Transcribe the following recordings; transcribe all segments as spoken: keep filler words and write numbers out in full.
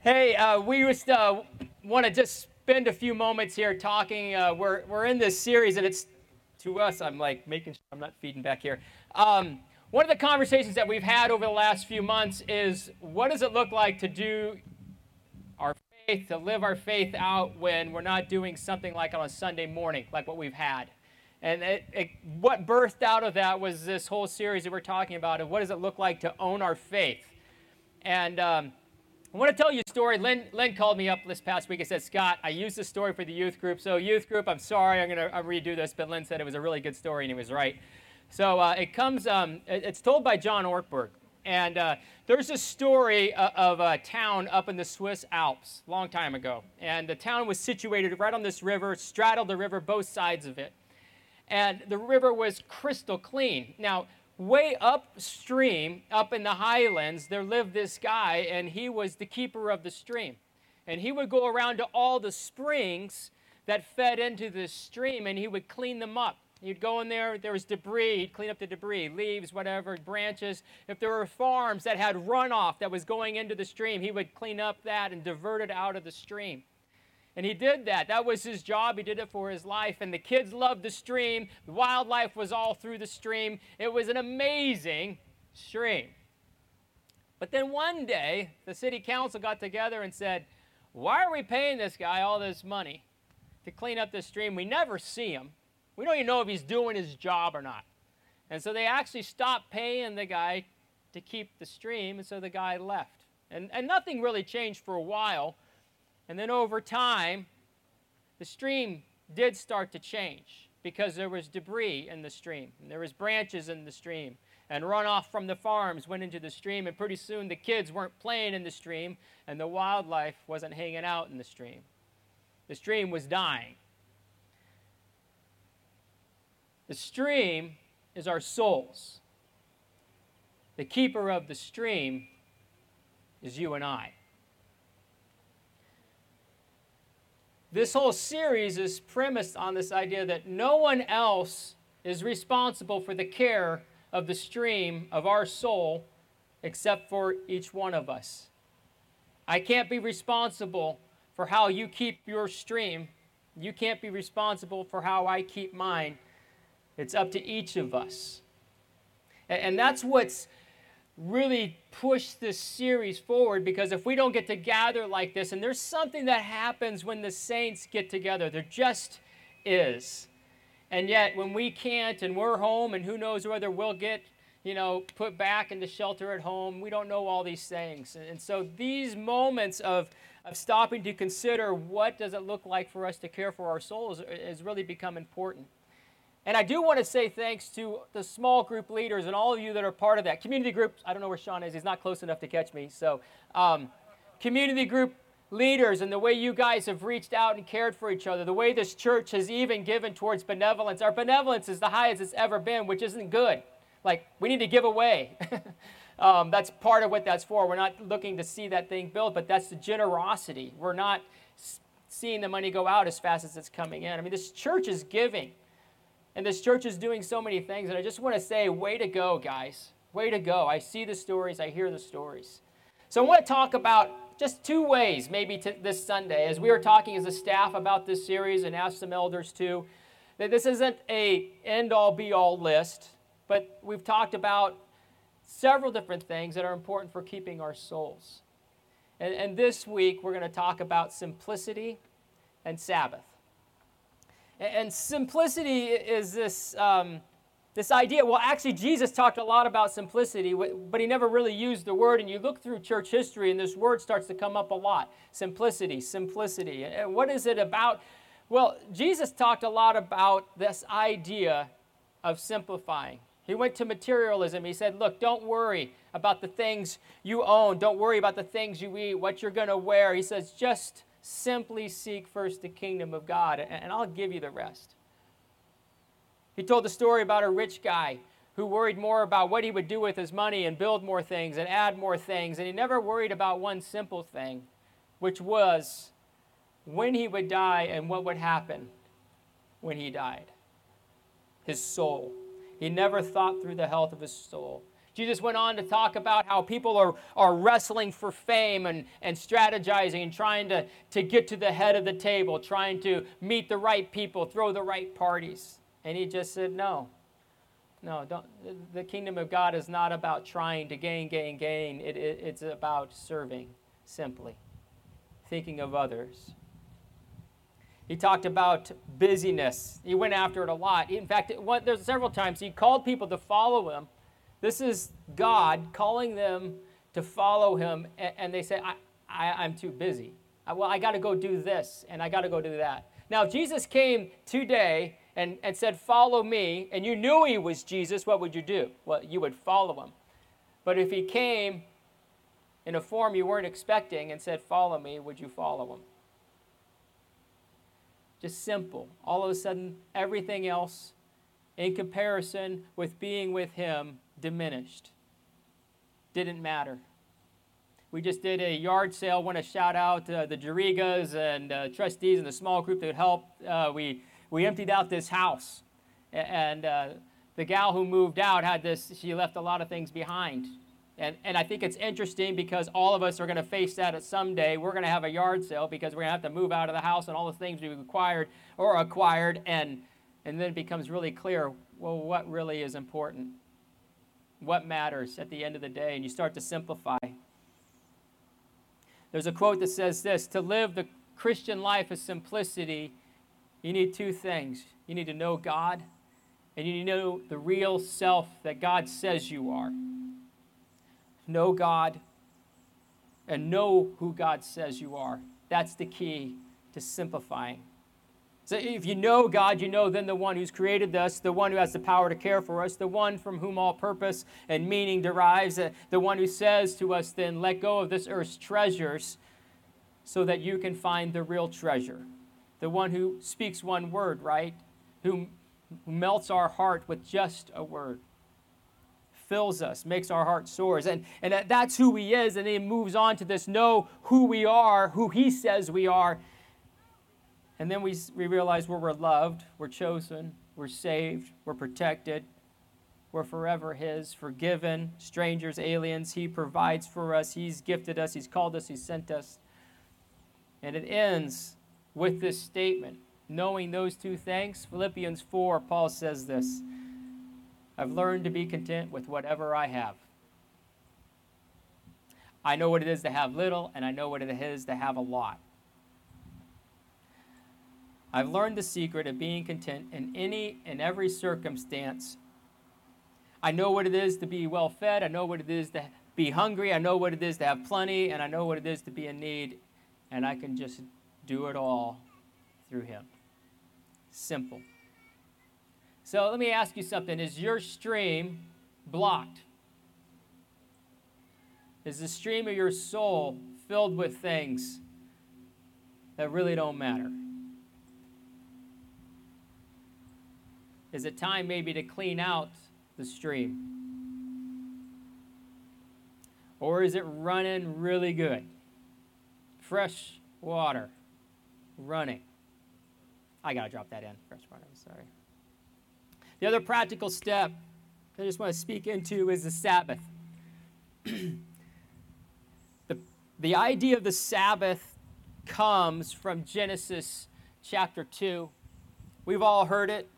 Hey, uh, we just uh, want to just spend a few moments here talking. Uh, we're we're in this series, and it's to us. I'm like making sure I'm not feeding back here. Um, one of the conversations that we've had over the last few months is what does it look like to do our faith, to live our faith out when we're not doing something like on a Sunday morning, like what we've had. And it, it, what birthed out of that was this whole series that we're talking about of what does it look like to own our faith. And um, I want to tell you a story. Lynn, Lynn called me up this past week and said, Scott, I used this story for the youth group. So youth group, I'm sorry, I'm going to redo this, but Lynn said it was a really good story, and he was right. So uh, it comes, um, it, it's told by John Ortberg. And uh, there's a story uh, of a town up in the Swiss Alps a long time ago. And the town was situated right on this river, straddled the river, both sides of it. And the river was crystal clean. Now, way upstream, up in the highlands, there lived this guy, and he was the keeper of the stream. And he would go around to all the springs that fed into this stream, and he would clean them up. He'd go in there, there was debris, he'd clean up the debris, leaves, whatever, branches. If there were farms that had runoff that was going into the stream, he would clean up that and divert it out of the stream. And he did that. That was his job. He did it for his life. And the kids loved the stream. The wildlife was all through the stream. It was an amazing stream. But then one day, the city council got together and said, why are we paying this guy all this money to clean up this stream? We never see him. We don't even know if he's doing his job or not. And so they actually stopped paying the guy to keep the stream, and so the guy left. And, and nothing really changed for a while. And then over time, the stream did start to change because there was debris in the stream, and there was branches in the stream, and runoff from the farms went into the stream, and pretty soon the kids weren't playing in the stream, and the wildlife wasn't hanging out in the stream. The stream was dying. The stream is our souls. The keeper of the stream is you and I. This whole series is premised on this idea that no one else is responsible for the care of the stream of our soul except for each one of us. I can't be responsible for how you keep your stream. You can't be responsible for how I keep mine. It's up to each of us. And that's what's really pushed this series forward, because if we don't get to gather like this, and there's something that happens when the saints get together, there just is. And yet when we can't, and we're home, and who knows whether we'll get, you know, put back into shelter at home, we don't know all these things. And so these moments of, of stopping to consider what does it look like for us to care for our souls has really become important. And I do want to say thanks to the small group leaders and all of you that are part of that. Community groups, I don't know where Sean is. He's not close enough to catch me. So um, community group leaders and the way you guys have reached out and cared for each other, the way this church has even given towards benevolence. Our benevolence is the highest it's ever been, which isn't good. Like, we need to give away. um, that's part of what that's for. We're not looking to see that thing built, but that's the generosity. We're not seeing the money go out as fast as it's coming in. I mean, this church is giving. And this church is doing so many things, and I just want to say, way to go, guys. Way to go. I see the stories. I hear the stories. So I want to talk about just two ways, maybe to this Sunday, as we were talking as a staff about this series and asked some elders too, that this isn't a end-all, be-all list, but we've talked about several different things that are important for keeping our souls. And, and this week, we're going to talk about simplicity and Sabbath. And simplicity is this, um, this idea. Well, actually, Jesus talked a lot about simplicity, but he never really used the word. And you look through church history, and this word starts to come up a lot. Simplicity, simplicity. And what is it about? Well, Jesus talked a lot about this idea of simplifying. He went to materialism. He said, look, don't worry about the things you own. Don't worry about the things you eat, what you're going to wear. He says, just simply seek first the kingdom of God, and I'll give you the rest. He told the story about a rich guy who worried more about what he would do with his money and build more things and add more things, and he never worried about one simple thing, which was when he would die and what would happen when he died. His soul. He never thought through the health of his soul. Jesus went on to talk about how people are, are wrestling for fame and, and strategizing and trying to, to get to the head of the table, trying to meet the right people, throw the right parties. And he just said, no. No, don't. The kingdom of God is not about trying to gain, gain, gain. It, it, it's about serving, simply. Thinking of others. He talked about busyness. He went after it a lot. In fact, it, there's several times he called people to follow him. This is God calling them to follow him, and, and they say, I, I, I'm too busy. I, well, I got to go do this, and I got to go do that. Now, if Jesus came today and, and said, follow me, and you knew he was Jesus, what would you do? Well, you would follow him. But if he came in a form you weren't expecting and said, follow me, would you follow him? Just simple. All of a sudden, everything else in comparison with being with him diminished. Didn't matter. We just did a yard sale. Want to shout out uh, the Jarigas and uh, trustees and the small group that helped. Uh, we we emptied out this house, and uh, the gal who moved out had this. She left a lot of things behind, and and I think it's interesting because all of us are going to face that at some day. We're going to have a yard sale because we're going to have to move out of the house and all the things we acquired or acquired, and and then it becomes really clear. Well, what really is important? What matters at the end of the day? And you start to simplify. There's a quote that says this: to live the Christian life of simplicity, you need two things. You need to know God, and you need to know the real self that God says you are. Know God and know who God says you are. That's the key to simplifying. So if you know God, you know then the one who's created us, the one who has the power to care for us, the one from whom all purpose and meaning derives, uh, the one who says to us then, let go of this earth's treasures so that you can find the real treasure. The one who speaks one word, right? Who, who melts our heart with just a word. Fills us, makes our heart soars. And, and that, that's who he is. And then he moves on to this, know who we are, who he says we are. And then we, we realize where we're loved, we're chosen, we're saved, we're protected, we're forever his, forgiven, strangers, aliens. He provides for us. He's gifted us. He's called us. He's sent us. And it ends with this statement. Knowing those two things, Philippians four, Paul says this: I've learned to be content with whatever I have. I know what it is to have little, and I know what it is to have a lot. I've learned the secret of being content in any and every circumstance. I know what it is to be well fed. I know what it is to be hungry. I know what it is to have plenty. And I know what it is to be in need. And I can just do it all through him. Simple. So let me ask you something. Is your stream blocked? Is the stream of your soul filled with things that really don't matter? Is it time maybe to clean out the stream? Or is it running really good? Fresh water running. I got to drop that in. Fresh water, I'm sorry. The other practical step I just want to speak into is the Sabbath. the, the idea of the Sabbath comes from Genesis chapter two. We've all heard it.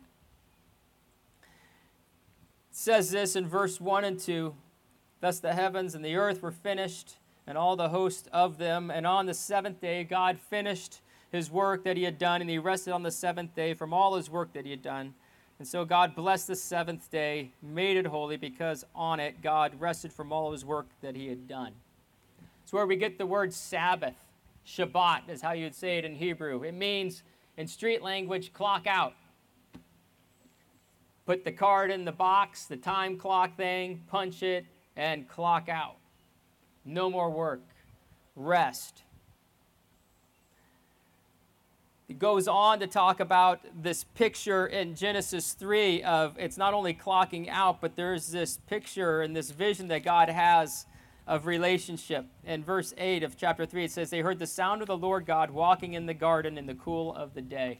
It says this in verse one and two, thus the heavens and the earth were finished, and all the host of them. And on the seventh day God finished his work that he had done, and he rested on the seventh day from all his work that he had done. And so God blessed the seventh day, made it holy, because on it God rested from all his work that he had done. It's where we get the word Sabbath. Shabbat is how you'd say it in Hebrew. It means, in street language, clock out. Put the card in the box, the time clock thing, punch it, and clock out. No more work. Rest. It goes on to talk about this picture in Genesis three of it's not only clocking out, but there's this picture and this vision that God has of relationship. In verse eight of chapter three, it says, they heard the sound of the Lord God walking in the garden in the cool of the day.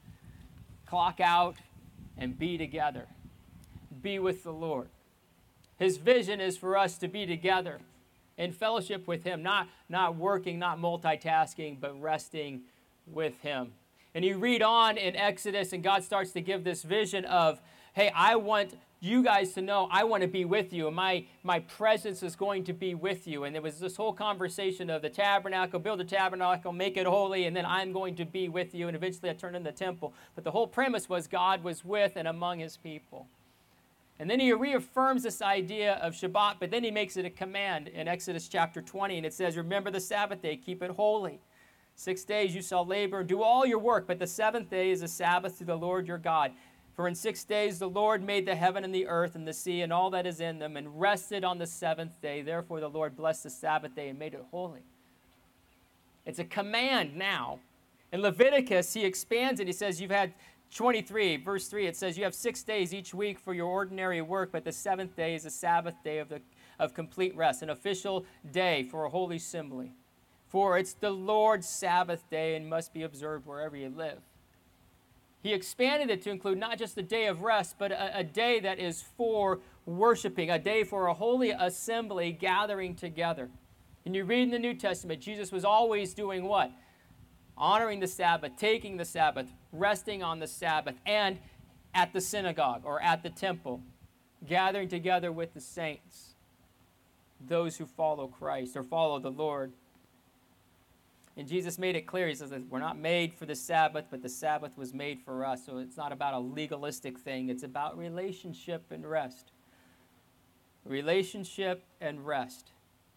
Clock out and be together. Be with the Lord. His vision is for us to be together in fellowship with him, not, not working, not multitasking, but resting with him. And you read on in Exodus, and God starts to give this vision of, hey, I want you guys to know I want to be with you, and my, my presence is going to be with you. And there was this whole conversation of the tabernacle, build a tabernacle, make it holy, and then I'm going to be with you, and eventually I turned into the temple. But the whole premise was God was with and among his people. And then he reaffirms this idea of Shabbat, but then he makes it a command in Exodus chapter twenty, and it says, remember the Sabbath day, keep it holy. Six days you shall labor and do all your work, but the seventh day is a Sabbath to the Lord your God. For in six days the Lord made the heaven and the earth and the sea and all that is in them, and rested on the seventh day. Therefore the Lord blessed the Sabbath day and made it holy. It's a command now. In Leviticus, he expands it. He says, you've had twenty-three, verse three, it says, you have six days each week for your ordinary work, but the seventh day is a Sabbath day of, the, of complete rest, an official day for a holy assembly. For it's the Lord's Sabbath day and must be observed wherever you live. He expanded it to include not just a day of rest, but a, a day that is for worshiping, a day for a holy assembly gathering together. And you read in the New Testament, Jesus was always doing what? Honoring the Sabbath, taking the Sabbath, resting on the Sabbath, and at the synagogue or at the temple, gathering together with the saints, those who follow Christ or follow the Lord. And Jesus made it clear. He says that we're not made for the Sabbath, but the Sabbath was made for us. So it's not about a legalistic thing. It's about relationship and rest. Relationship and rest.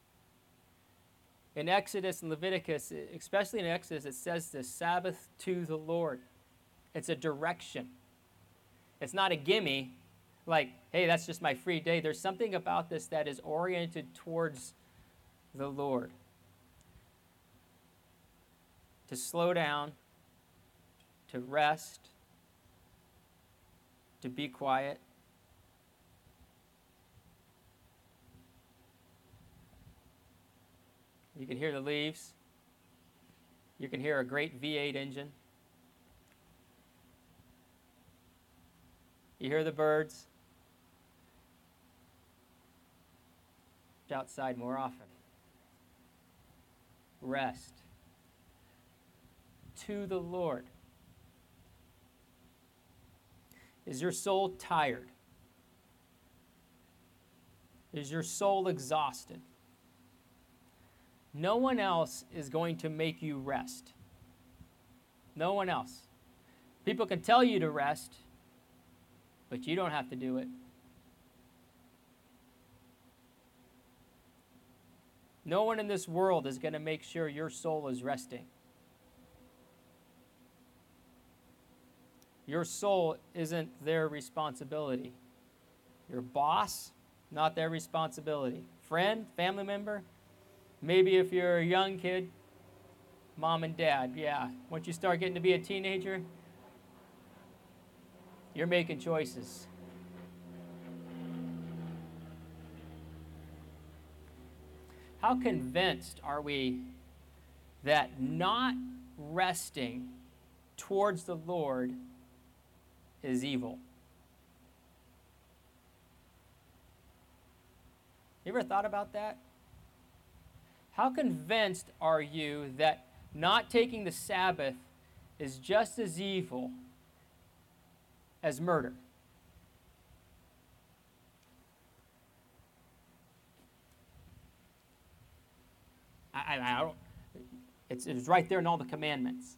In Exodus and Leviticus, especially in Exodus, it says the Sabbath to the Lord. It's a direction. It's not a gimme, like, hey, that's just my free day. There's something about this that is oriented towards the Lord. To slow down, to rest, to be quiet. You can hear the leaves. You can hear a great V eight engine. You hear the birds. Outside more often. Rest. To the Lord. Is your soul tired? Is your soul exhausted? No one else is going to make you rest. No one else. People can tell you to rest, but you don't have to do it. No one in this world is going to make sure your soul is resting. Your soul isn't their responsibility. Your boss, not their responsibility. Friend, family member, maybe if you're a young kid, mom and dad, yeah. Once you start getting to be a teenager, you're making choices. How convinced are we that not resting towards the Lord is evil? You ever thought about that? How convinced are you that not taking the Sabbath is just as evil as murder? I, I, I don't. It's, it's right there in all the commandments.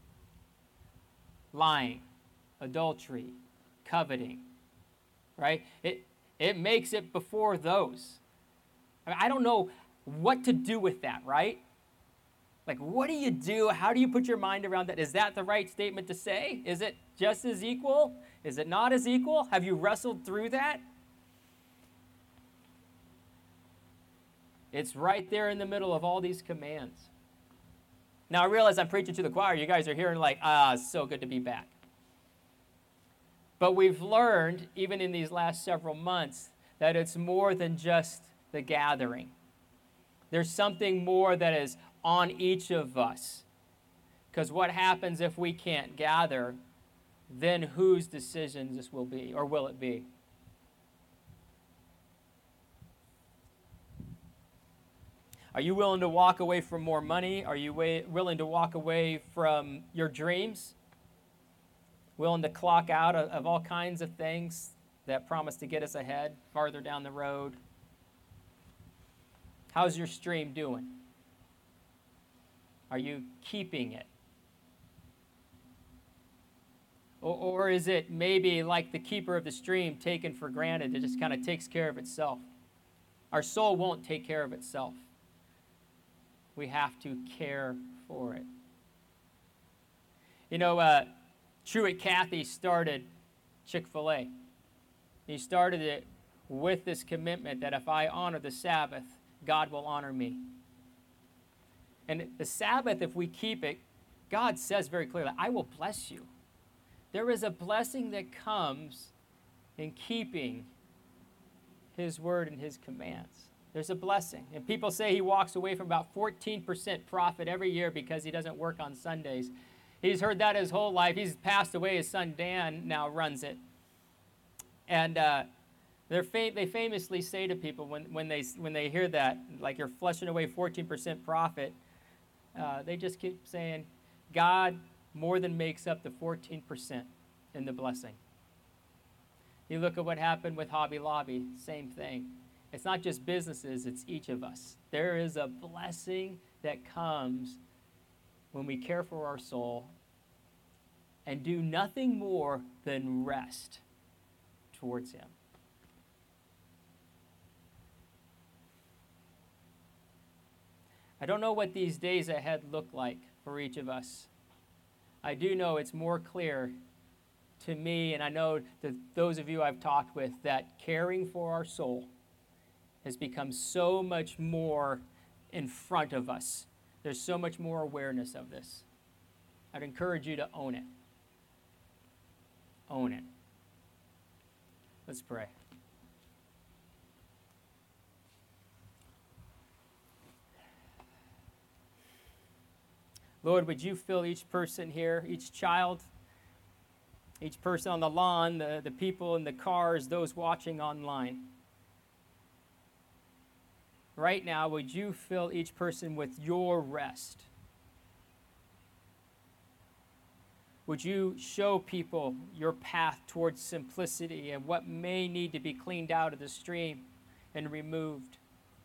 Lying, adultery, coveting, right? It it makes it before those. I mean, I don't know what to do with that, right? Like, what do you do? How do you put your mind around that? Is that the right statement to say? Is it just as equal? Is it not as equal? Have you wrestled through that? It's right there in the middle of all these commands. Now, I realize I'm preaching to the choir. You guys are hearing like, ah, it's so good to be back. But we've learned, even in these last several months, that it's more than just the gathering. There's something more that is on each of us. Because what happens if we can't gather, then whose decisions this will be, or will it be? Are you willing to walk away from more money? Are you wa- willing to walk away from your dreams? Willing to clock out of, of all kinds of things that promise to get us ahead farther down the road? How's your stream doing? Are you keeping it? Or, or is it maybe like the keeper of the stream taken for granted? It just kind of takes care of itself. Our soul won't take care of itself. We have to care for it. You know, uh, Truett Cathy started Chick-fil-A. He started it with this commitment that if I honor the Sabbath, God will honor me. And the Sabbath, if we keep it, God says very clearly, I will bless you. There is a blessing that comes in keeping his word and his commands. There's a blessing. And people say he walks away from about fourteen percent profit every year because he doesn't work on Sundays. He's heard that his whole life. He's passed away. His son Dan now runs it. And uh, they're fam- they famously say to people when, when, they, when they hear that, like you're flushing away fourteen percent profit, uh, they just keep saying, God more than makes up the fourteen percent in the blessing. You look at what happened with Hobby Lobby, same thing. It's not just businesses, it's each of us. There is a blessing that comes when we care for our soul and do nothing more than rest towards him. I don't know what these days ahead look like for each of us. I do know it's more clear to me, and I know that those of you I've talked with, that caring for our soul has become so much more in front of us. There's so much more awareness of this. I'd encourage you to own it. Own it. Let's pray. Lord, would you fill each person here, each child, each person on the lawn, the, the people in the cars, those watching online. Right now, would you fill each person with your rest? Would you show people your path towards simplicity and what may need to be cleaned out of the stream and removed?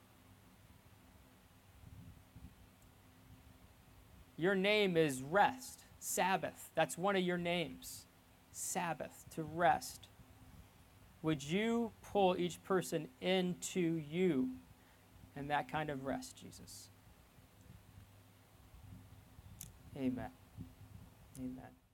Your name is rest, Sabbath. That's one of your names, Sabbath, to rest. Would you pull each person into you and that kind of rest, Jesus? Amen. Amen.